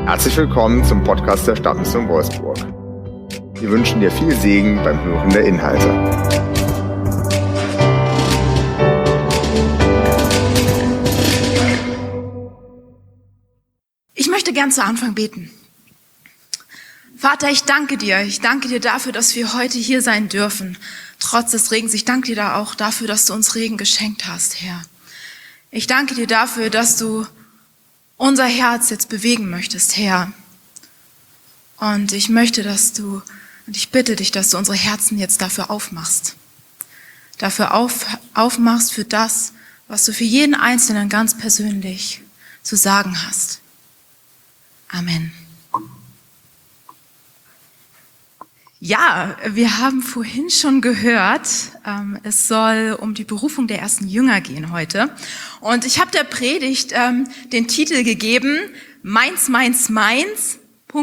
Herzlich willkommen zum Podcast der Stadtmission Wolfsburg. Wir wünschen dir viel Segen beim Hören der Inhalte. Ich möchte gern zu Anfang beten. Vater, ich danke dir. Ich danke dir dafür, dass wir heute hier sein dürfen, trotz des Regens. Ich danke dir da auch dafür, dass du uns Regen geschenkt hast, Herr. Ich danke dir dafür, dass du unser Herz jetzt bewegen möchtest, Herr. Und ich bitte dich, dass du unsere Herzen jetzt dafür aufmachst. Dafür aufmachst für das, was du für jeden Einzelnen ganz persönlich zu sagen hast. Amen. Ja, wir haben vorhin schon gehört, es soll um die Berufung der ersten Jünger gehen heute. Und ich habe der Predigt den Titel gegeben, Meins, meins, meins, ...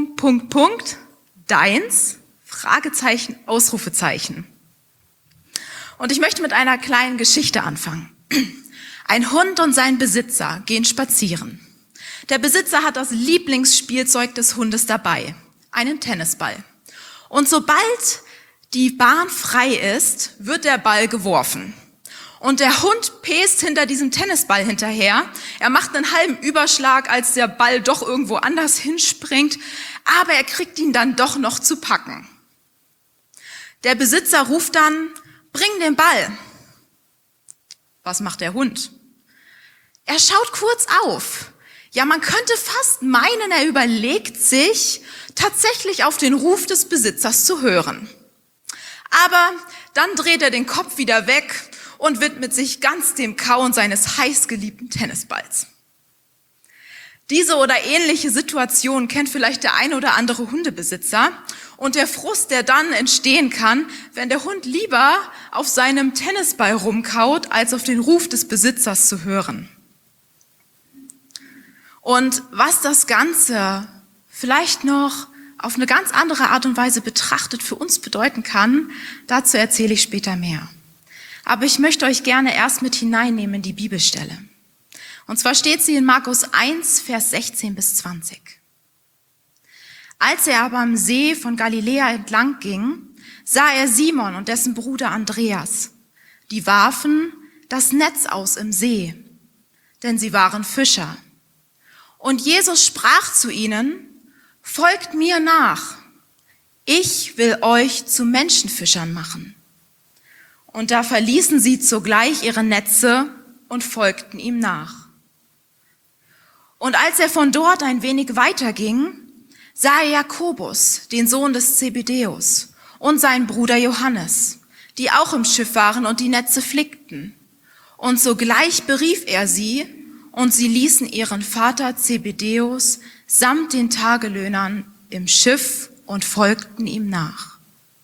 deins, Fragezeichen, Ausrufezeichen. Und ich möchte mit einer kleinen Geschichte anfangen. Ein Hund und sein Besitzer gehen spazieren. Der Besitzer hat das Lieblingsspielzeug des Hundes dabei, einen Tennisball. Und sobald die Bahn frei ist, wird der Ball geworfen. Und der Hund pest hinter diesem Tennisball hinterher. Er macht einen halben Überschlag, als der Ball doch irgendwo anders hinspringt. Aber er kriegt ihn dann doch noch zu packen. Der Besitzer ruft dann, bring den Ball. Was macht der Hund? Er schaut kurz auf. Ja, man könnte fast meinen, er überlegt sich, tatsächlich auf den Ruf des Besitzers zu hören. Aber dann dreht er den Kopf wieder weg und widmet sich ganz dem Kauen seines heißgeliebten Tennisballs. Diese oder ähnliche Situation kennt vielleicht der ein oder andere Hundebesitzer und der Frust, der dann entstehen kann, wenn der Hund lieber auf seinem Tennisball rumkaut, als auf den Ruf des Besitzers zu hören. Und was das Ganze vielleicht noch auf eine ganz andere Art und Weise betrachtet für uns bedeuten kann, dazu erzähle ich später mehr. Aber ich möchte euch gerne erst mit hineinnehmen in die Bibelstelle. Und zwar steht sie in Markus 1, Vers 16 bis 20. Als er aber am See von Galiläa entlang ging, sah er Simon und dessen Bruder Andreas. Die warfen das Netz aus im See, denn sie waren Fischer. Und Jesus sprach zu ihnen, folgt mir nach, ich will euch zu Menschenfischern machen. Und da verließen sie sogleich ihre Netze und folgten ihm nach. Und als er von dort ein wenig weiterging, sah er Jakobus, den Sohn des Zebedäus, und seinen Bruder Johannes, die auch im Schiff waren und die Netze flickten. Und sogleich berief er sie, und sie ließen ihren Vater Zebedäus samt den Tagelöhnern im Schiff und folgten ihm nach.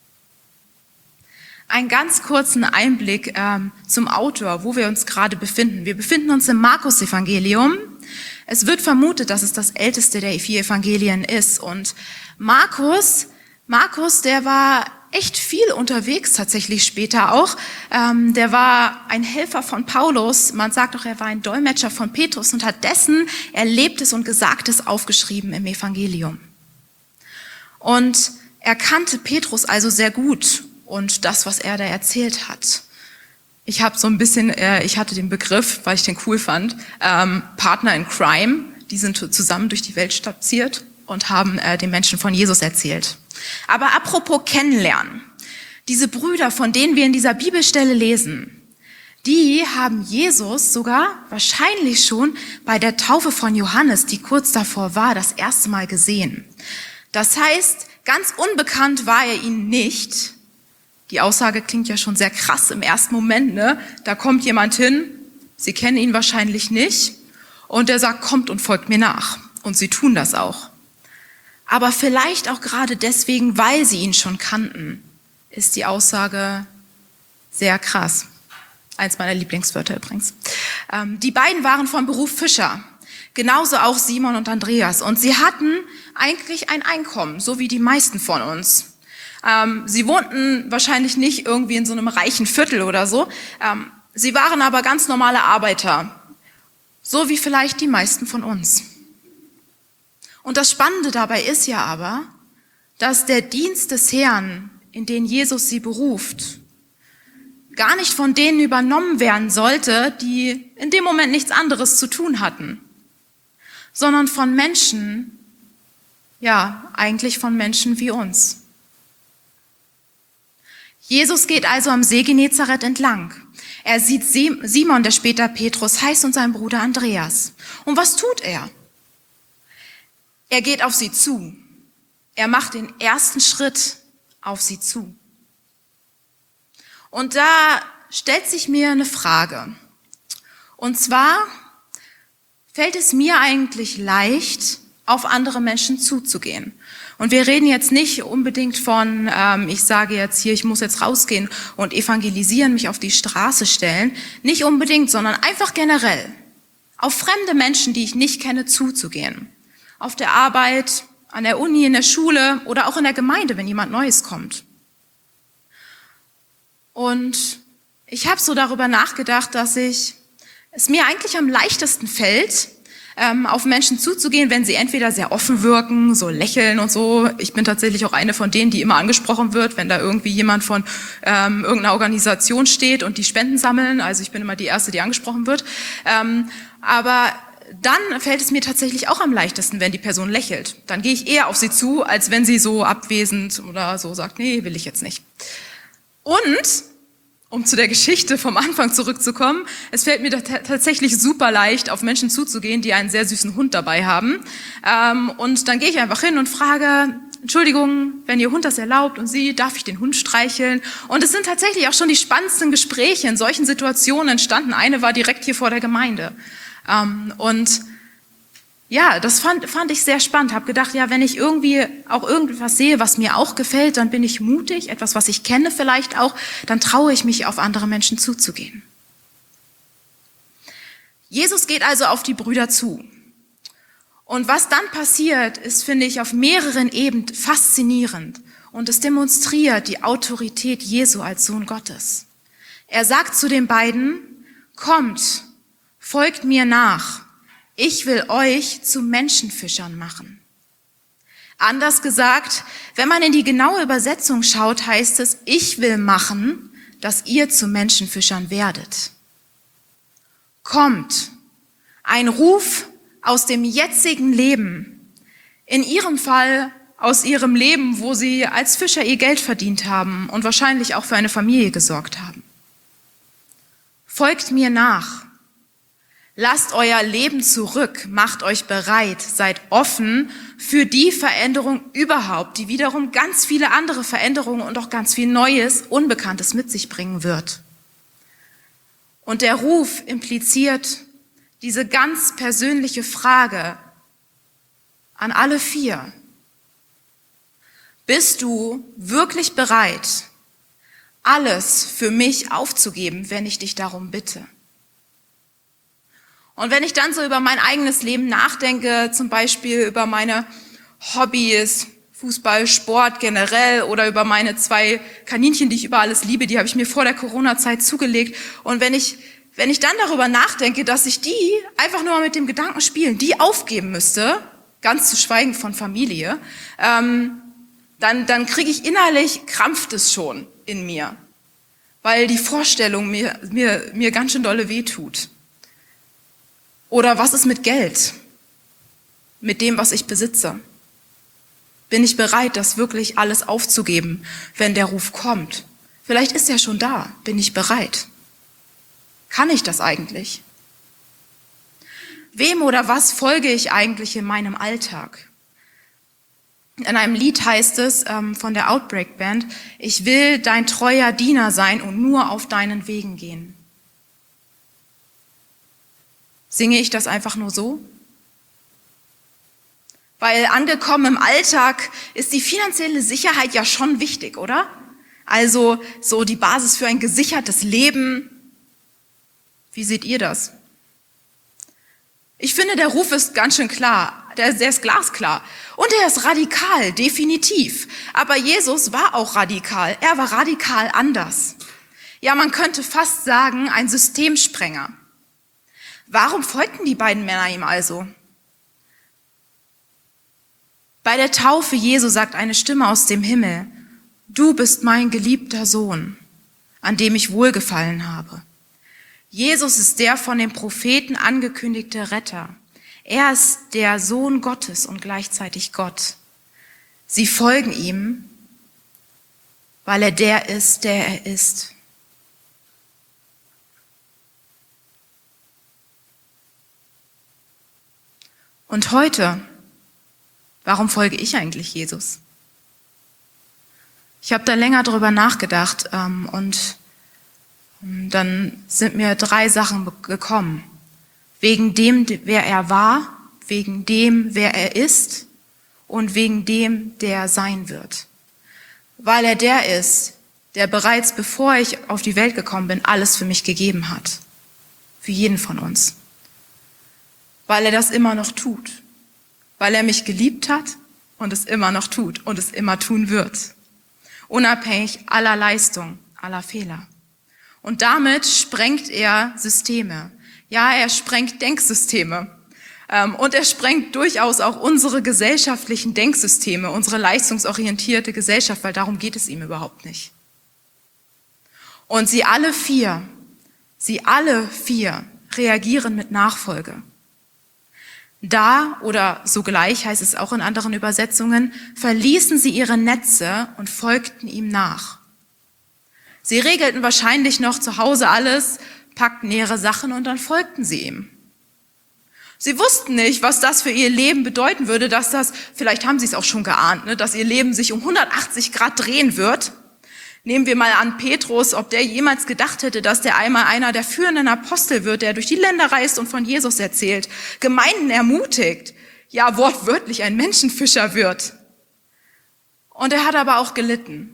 Einen ganz kurzen Einblick zum Autor, wo wir uns gerade befinden. Wir befinden uns im Markus-Evangelium. Es wird vermutet, dass es das älteste der 4 Evangelien ist. Und Markus, der war echt viel unterwegs tatsächlich später auch. Der war ein Helfer von Paulus. Man sagt auch, er war ein Dolmetscher von Petrus und hat dessen Erlebtes und Gesagtes aufgeschrieben im Evangelium. Und er kannte Petrus also sehr gut und das, was er da erzählt hat. Ich hatte den Begriff, weil ich den cool fand, Partner in Crime. Die sind zusammen durch die Welt spaziert und haben den Menschen von Jesus erzählt. Aber apropos kennenlernen. Diese Brüder, von denen wir in dieser Bibelstelle lesen, die haben Jesus sogar wahrscheinlich schon bei der Taufe von Johannes, die kurz davor war, das erste Mal gesehen. Das heißt, ganz unbekannt war er ihnen nicht. Die Aussage klingt ja schon sehr krass im ersten Moment, ne? Da kommt jemand hin, sie kennen ihn wahrscheinlich nicht und der sagt, kommt und folgt mir nach. Und sie tun das auch. Aber vielleicht auch gerade deswegen, weil sie ihn schon kannten, ist die Aussage sehr krass. Eins meiner Lieblingswörter übrigens. Die beiden waren von Beruf Fischer, genauso auch Simon und Andreas. Und sie hatten eigentlich ein Einkommen, so wie die meisten von uns. Sie wohnten wahrscheinlich nicht irgendwie in so einem reichen Viertel oder so. Sie waren aber ganz normale Arbeiter, so wie vielleicht die meisten von uns. Und das Spannende dabei ist ja aber, dass der Dienst des Herrn, in den Jesus sie beruft, gar nicht von denen übernommen werden sollte, die in dem Moment nichts anderes zu tun hatten, sondern von Menschen, ja, eigentlich von Menschen wie uns. Jesus geht also am See Genezareth entlang. Er sieht Simon, der später Petrus heißt, und seinen Bruder Andreas. Und was tut er? Er geht auf sie zu. Er macht den ersten Schritt auf sie zu. Und da stellt sich mir eine Frage. Und zwar, fällt es mir eigentlich leicht, auf andere Menschen zuzugehen? Und wir reden jetzt nicht unbedingt von, ich sage jetzt hier, ich muss jetzt rausgehen und evangelisieren, mich auf die Straße stellen. Nicht unbedingt, sondern einfach generell. Auf fremde Menschen, die ich nicht kenne, zuzugehen. Auf der Arbeit, an der Uni, in der Schule oder auch in der Gemeinde, wenn jemand Neues kommt. Und ich habe so darüber nachgedacht, dass es mir eigentlich am leichtesten fällt, auf Menschen zuzugehen, wenn sie entweder sehr offen wirken, so lächeln und so. Ich bin tatsächlich auch eine von denen, die immer angesprochen wird, wenn da irgendwie jemand von irgendeiner Organisation steht und die Spenden sammeln. Also ich bin immer die Erste, die angesprochen wird. Aber dann fällt es mir tatsächlich auch am leichtesten, wenn die Person lächelt. Dann gehe ich eher auf sie zu, als wenn sie so abwesend oder so sagt, nee, will ich jetzt nicht. Und um zu der Geschichte vom Anfang zurückzukommen, es fällt mir tatsächlich super leicht, auf Menschen zuzugehen, die einen sehr süßen Hund dabei haben. Und dann gehe ich einfach hin und frage, Entschuldigung, wenn Ihr Hund das erlaubt und Sie, darf ich den Hund streicheln? Und es sind tatsächlich auch schon die spannendsten Gespräche in solchen Situationen entstanden. Eine war direkt hier vor der Gemeinde. Und ja, das fand ich sehr spannend. Habe gedacht, ja, wenn ich irgendwie auch irgendwas sehe, was mir auch gefällt, dann bin ich mutig, etwas, was ich kenne vielleicht auch, dann traue ich mich, auf andere Menschen zuzugehen. Jesus geht also auf die Brüder zu. Und was dann passiert, ist, finde ich, auf mehreren Ebenen faszinierend. Und es demonstriert die Autorität Jesu als Sohn Gottes. Er sagt zu den beiden, kommt, folgt mir nach. Ich will euch zu Menschenfischern machen. Anders gesagt, wenn man in die genaue Übersetzung schaut, heißt es, ich will machen, dass ihr zu Menschenfischern werdet. Kommt, ein Ruf aus dem jetzigen Leben, in ihrem Fall aus ihrem Leben, wo sie als Fischer ihr Geld verdient haben und wahrscheinlich auch für eine Familie gesorgt haben. Folgt mir nach. Lasst euer Leben zurück, macht euch bereit, seid offen für die Veränderung überhaupt, die wiederum ganz viele andere Veränderungen und auch ganz viel Neues, Unbekanntes mit sich bringen wird. Und der Ruf impliziert diese ganz persönliche Frage an alle vier. Bist du wirklich bereit, alles für mich aufzugeben, wenn ich dich darum bitte? Und wenn ich dann so über mein eigenes Leben nachdenke, zum Beispiel über meine Hobbys, Fußball, Sport generell oder über meine 2 Kaninchen, die ich über alles liebe, die habe ich mir vor der Corona-Zeit zugelegt. Und wenn ich dann darüber nachdenke, dass ich die einfach nur mal mit dem Gedanken spielen, die aufgeben müsste, ganz zu schweigen von Familie, dann kriege ich innerlich, krampft es schon in mir, weil die Vorstellung mir ganz schön dolle wehtut. Oder was ist mit Geld? Mit dem, was ich besitze? Bin ich bereit, das wirklich alles aufzugeben, wenn der Ruf kommt? Vielleicht ist er schon da. Bin ich bereit? Kann ich das eigentlich? Wem oder was folge ich eigentlich in meinem Alltag? In einem Lied heißt es von der Outbreak Band, ich will dein treuer Diener sein und nur auf deinen Wegen gehen. Singe ich das einfach nur so? Weil angekommen im Alltag ist die finanzielle Sicherheit ja schon wichtig, oder? Also so die Basis für ein gesichertes Leben. Wie seht ihr das? Ich finde, der Ruf ist ganz schön klar. Der ist glasklar. Und er ist radikal, definitiv. Aber Jesus war auch radikal. Er war radikal anders. Ja, man könnte fast sagen, ein Systemsprenger. Warum folgten die beiden Männer ihm also? Bei der Taufe Jesu sagt eine Stimme aus dem Himmel: Du bist mein geliebter Sohn, an dem ich Wohlgefallen habe. Jesus ist der von den Propheten angekündigte Retter. Er ist der Sohn Gottes und gleichzeitig Gott. Sie folgen ihm, weil er der ist, der er ist. Und heute, warum folge ich eigentlich Jesus? Ich habe da länger drüber nachgedacht und dann sind mir 3 Sachen gekommen. Wegen dem, wer er war, wegen dem, wer er ist und wegen dem, der er sein wird. Weil er der ist, der bereits bevor ich auf die Welt gekommen bin, alles für mich gegeben hat. Für jeden von uns. Weil er das immer noch tut. Weil er mich geliebt hat und es immer noch tut und es immer tun wird. Unabhängig aller Leistung, aller Fehler. Und damit sprengt er Systeme. Ja, er sprengt Denksysteme. Und er sprengt durchaus auch unsere gesellschaftlichen Denksysteme, unsere leistungsorientierte Gesellschaft, weil darum geht es ihm überhaupt nicht. Und sie alle vier reagieren mit Nachfolge. Da oder sogleich, heißt es auch in anderen Übersetzungen, verließen sie ihre Netze und folgten ihm nach. Sie regelten wahrscheinlich noch zu Hause alles, packten ihre Sachen und dann folgten sie ihm. Sie wussten nicht, was das für ihr Leben bedeuten würde, vielleicht haben sie es auch schon geahnt, dass ihr Leben sich um 180 Grad drehen wird. Nehmen wir mal an Petrus, ob der jemals gedacht hätte, dass der einmal einer der führenden Apostel wird, der durch die Länder reist und von Jesus erzählt, Gemeinden ermutigt, ja wortwörtlich ein Menschenfischer wird. Und er hat aber auch gelitten.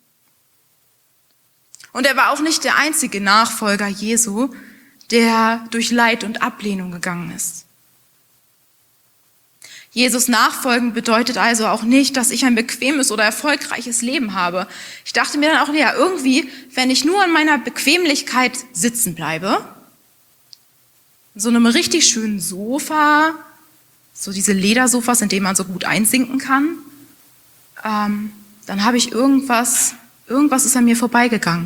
Und er war auch nicht der einzige Nachfolger Jesu, der durch Leid und Ablehnung gegangen ist. Jesus nachfolgen bedeutet also auch nicht, dass ich ein bequemes oder erfolgreiches Leben habe. Ich dachte mir dann auch, ja, irgendwie, wenn ich nur an meiner Bequemlichkeit sitzen bleibe, in so einem richtig schönen Sofa, so diese Ledersofas, in denen man so gut einsinken kann, dann habe ich irgendwas ist an mir vorbeigegangen.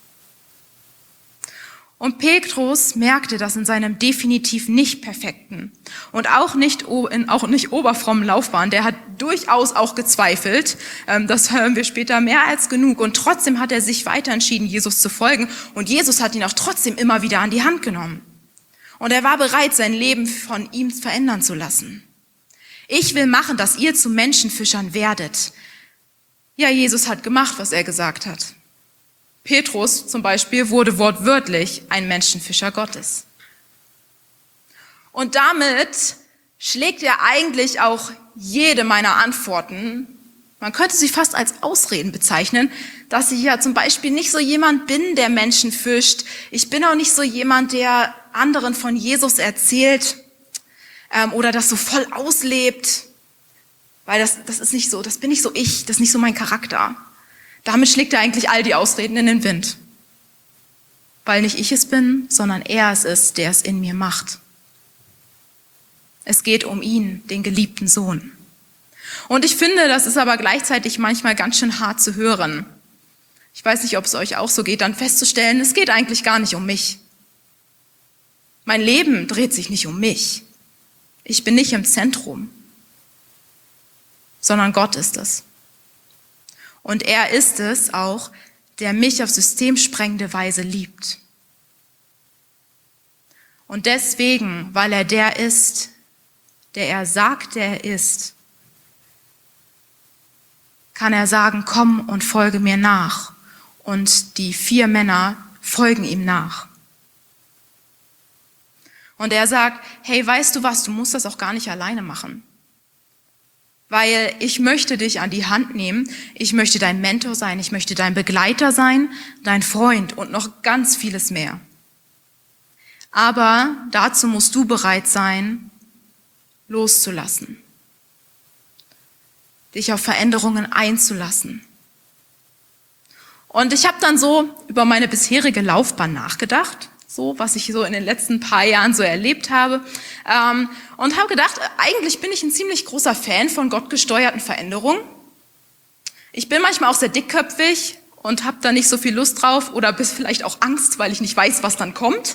Und Petrus merkte das in seinem definitiv nicht perfekten und auch nicht oberfrommen Laufbahn. Der hat durchaus auch gezweifelt. Das hören wir später mehr als genug. Und trotzdem hat er sich weiter entschieden, Jesus zu folgen. Und Jesus hat ihn auch trotzdem immer wieder an die Hand genommen. Und er war bereit, sein Leben von ihm verändern zu lassen. Ich will machen, dass ihr zu Menschenfischern werdet. Ja, Jesus hat gemacht, was er gesagt hat. Petrus zum Beispiel wurde wortwörtlich ein Menschenfischer Gottes. Und damit schlägt er eigentlich auch jede meiner Antworten, man könnte sie fast als Ausreden bezeichnen, dass ich ja zum Beispiel nicht so jemand bin, der Menschen fischt. Ich bin auch nicht so jemand, der anderen von Jesus erzählt oder das so voll auslebt, weil das ist nicht so, das bin nicht so ich, das ist nicht so mein Charakter. Damit schlägt er eigentlich all die Ausreden in den Wind. Weil nicht ich es bin, sondern er es ist, der es in mir macht. Es geht um ihn, den geliebten Sohn. Und ich finde, das ist aber gleichzeitig manchmal ganz schön hart zu hören. Ich weiß nicht, ob es euch auch so geht, dann festzustellen, es geht eigentlich gar nicht um mich. Mein Leben dreht sich nicht um mich. Ich bin nicht im Zentrum, sondern Gott ist es. Und er ist es auch, der mich auf systemsprengende Weise liebt. Und deswegen, weil er der ist, der er sagt, der er ist, kann er sagen, komm und folge mir nach. Und die 4 Männer folgen ihm nach. Und er sagt, hey, weißt du was, du musst das auch gar nicht alleine machen. Weil ich möchte dich an die Hand nehmen, ich möchte dein Mentor sein, ich möchte dein Begleiter sein, dein Freund und noch ganz vieles mehr. Aber dazu musst du bereit sein, loszulassen, dich auf Veränderungen einzulassen. Und ich habe dann so über meine bisherige Laufbahn nachgedacht, so was ich so in den letzten paar Jahren so erlebt habe. Und habe gedacht, eigentlich bin ich ein ziemlich großer Fan von gottgesteuerten Veränderungen. Ich bin manchmal auch sehr dickköpfig und habe da nicht so viel Lust drauf oder bis vielleicht auch Angst, weil ich nicht weiß, was dann kommt.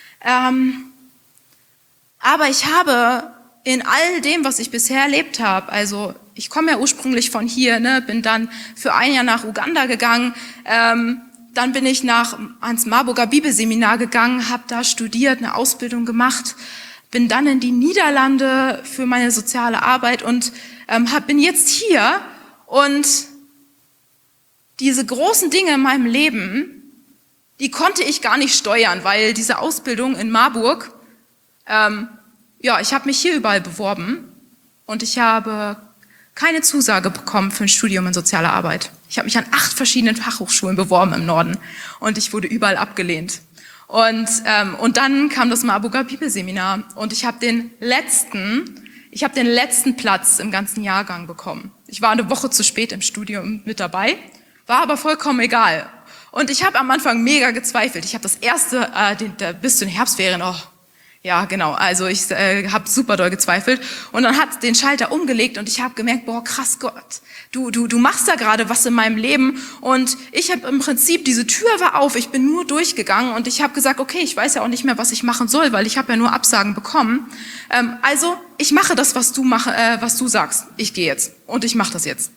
Aber ich habe in all dem, was ich bisher erlebt habe, also ich komme ja ursprünglich von hier, ne, bin dann für ein Jahr nach Uganda gegangen, dann bin ich ans Marburger Bibelseminar gegangen, habe da studiert, eine Ausbildung gemacht, bin dann in die Niederlande für meine soziale Arbeit und bin jetzt hier und diese großen Dinge in meinem Leben, die konnte ich gar nicht steuern, weil diese Ausbildung in Marburg, ich habe mich hier überall beworben und ich habe keine Zusage bekommen für ein Studium in sozialer Arbeit. Ich habe mich an 8 verschiedenen Fachhochschulen beworben im Norden und ich wurde überall abgelehnt. Und dann kam das Marburger Bibelseminar und ich habe den letzten Platz im ganzen Jahrgang bekommen. Ich war eine Woche zu spät im Studium mit dabei, war aber vollkommen egal. Und ich habe am Anfang mega gezweifelt. Ich habe das erste, bis zu den Herbstferien, ja, genau. Also ich habe super doll gezweifelt und dann hat den Schalter umgelegt und ich habe gemerkt, boah, krass Gott, du machst da gerade was in meinem Leben und ich habe im Prinzip, diese Tür war auf, ich bin nur durchgegangen und ich habe gesagt, okay, ich weiß ja auch nicht mehr, was ich machen soll, weil ich habe ja nur Absagen bekommen. Also ich mache das, was du sagst. Ich gehe jetzt und ich mache das jetzt.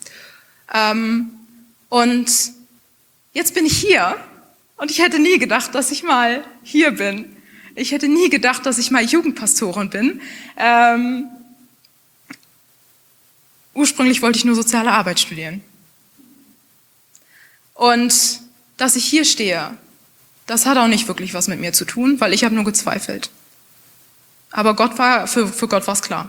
Und jetzt bin ich hier und ich hätte nie gedacht, dass ich mal hier bin. Ich hätte nie gedacht, dass ich mal Jugendpastorin bin. Ursprünglich wollte ich nur soziale Arbeit studieren. Und dass ich hier stehe, das hat auch nicht wirklich was mit mir zu tun, weil ich habe nur gezweifelt. Aber für Gott war es klar.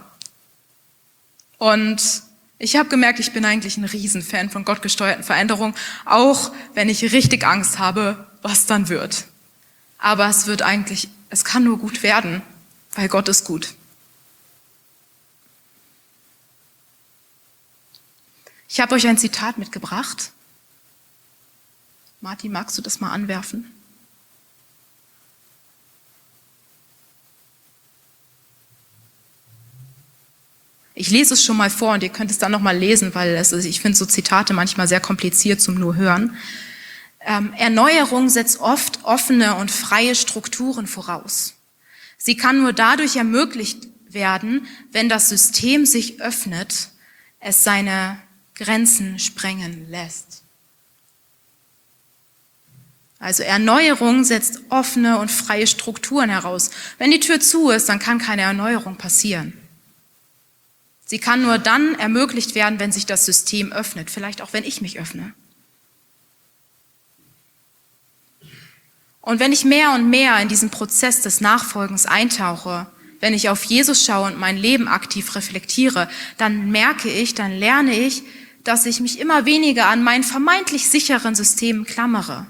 Und ich habe gemerkt, ich bin eigentlich ein Riesenfan von gottgesteuerten Veränderungen, auch wenn ich richtig Angst habe, was dann wird. Aber es kann nur gut werden, weil Gott ist gut. Ich habe euch ein Zitat mitgebracht. Martin, magst du das mal anwerfen? Ich lese es schon mal vor und ihr könnt es dann noch mal lesen, weil ich finde so Zitate manchmal sehr kompliziert zum nur hören. Erneuerung setzt oft offene und freie Strukturen voraus. Sie kann nur dadurch ermöglicht werden, wenn das System sich öffnet, es seine Grenzen sprengen lässt. Also Erneuerung setzt offene und freie Strukturen heraus. Wenn die Tür zu ist, dann kann keine Erneuerung passieren. Sie kann nur dann ermöglicht werden, wenn sich das System öffnet, vielleicht auch wenn ich mich öffne. Und wenn ich mehr und mehr in diesen Prozess des Nachfolgens eintauche, wenn ich auf Jesus schaue und mein Leben aktiv reflektiere, dann lerne ich, dass ich mich immer weniger an meinen vermeintlich sicheren Systemen klammere.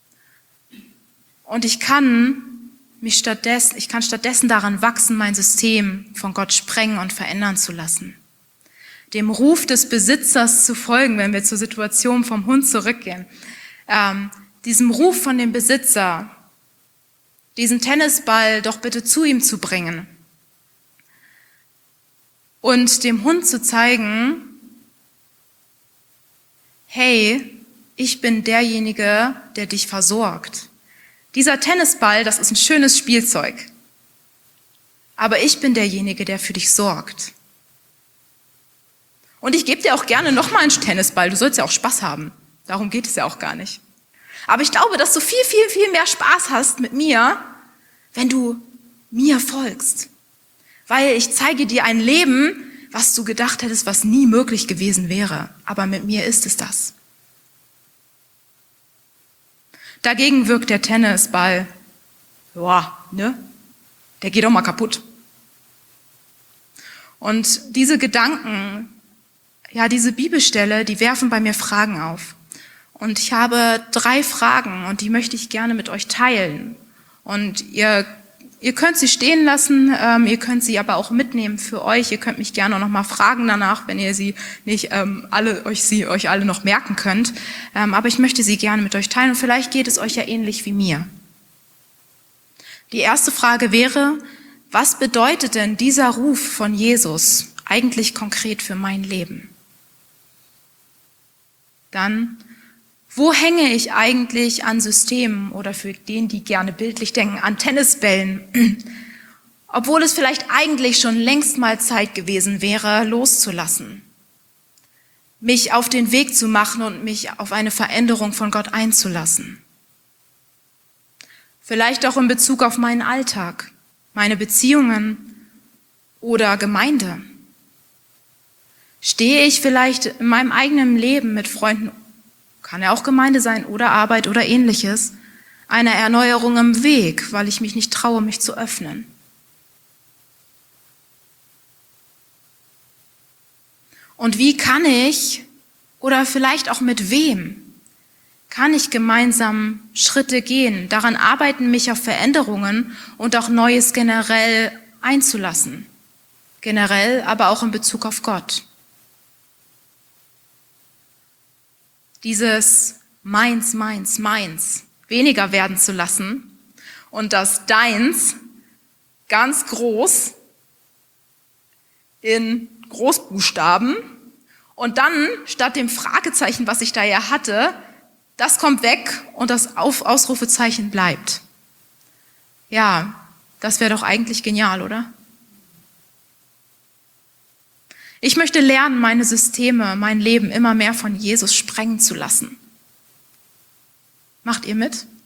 Und ich kann stattdessen daran wachsen, mein System von Gott sprengen und verändern zu lassen. Dem Ruf des Besitzers zu folgen, wenn wir zur Situation vom Hund zurückgehen. Diesem Ruf von dem Besitzer, diesen Tennisball doch bitte zu ihm zu bringen und dem Hund zu zeigen, hey, ich bin derjenige, der dich versorgt. Dieser Tennisball, das ist ein schönes Spielzeug, aber ich bin derjenige, der für dich sorgt. Und ich gebe dir auch gerne nochmal einen Tennisball, du sollst ja auch Spaß haben, darum geht es ja auch gar nicht. Aber ich glaube, dass du viel, viel, viel mehr Spaß hast mit mir, wenn du mir folgst. Weil ich zeige dir ein Leben, was du gedacht hättest, was nie möglich gewesen wäre. Aber mit mir ist es das. Dagegen wirkt der Tennisball, der geht doch mal kaputt. Und diese Gedanken, diese Bibelstelle, die werfen bei mir Fragen auf. Und ich habe 3 Fragen und die möchte ich gerne mit euch teilen. Und ihr könnt sie stehen lassen, ihr könnt sie aber auch mitnehmen für euch. Ihr könnt mich gerne noch mal fragen danach, wenn ihr sie nicht euch alle noch merken könnt. Aber ich möchte sie gerne mit euch teilen und vielleicht geht es euch ja ähnlich wie mir. Die erste Frage wäre, was bedeutet denn dieser Ruf von Jesus eigentlich konkret für mein Leben? Dann, wo hänge ich eigentlich an Systemen oder für den, die gerne bildlich denken, an Tennisbällen, obwohl es vielleicht eigentlich schon längst mal Zeit gewesen wäre, loszulassen, mich auf den Weg zu machen und mich auf eine Veränderung von Gott einzulassen. Vielleicht auch in Bezug auf meinen Alltag, meine Beziehungen oder Gemeinde. Stehe ich vielleicht in meinem eigenen Leben mit Freunden, kann ja auch Gemeinde sein oder Arbeit oder ähnliches, einer Erneuerung im Weg, weil ich mich nicht traue, mich zu öffnen? Und wie kann ich, oder vielleicht auch mit wem, kann ich gemeinsam Schritte gehen, daran arbeiten, mich auf Veränderungen und auch Neues generell einzulassen? Generell, aber auch in Bezug auf Gott. Dieses Meins, Meins, Meins weniger werden zu lassen und das Deins ganz groß in Großbuchstaben und dann statt dem Fragezeichen, was ich da ja hatte, das kommt weg und das Ausrufezeichen bleibt. Ja, das wäre doch eigentlich genial, oder? Ich möchte lernen, meine Systeme, mein Leben immer mehr von Jesus sprengen zu lassen. Macht ihr mit?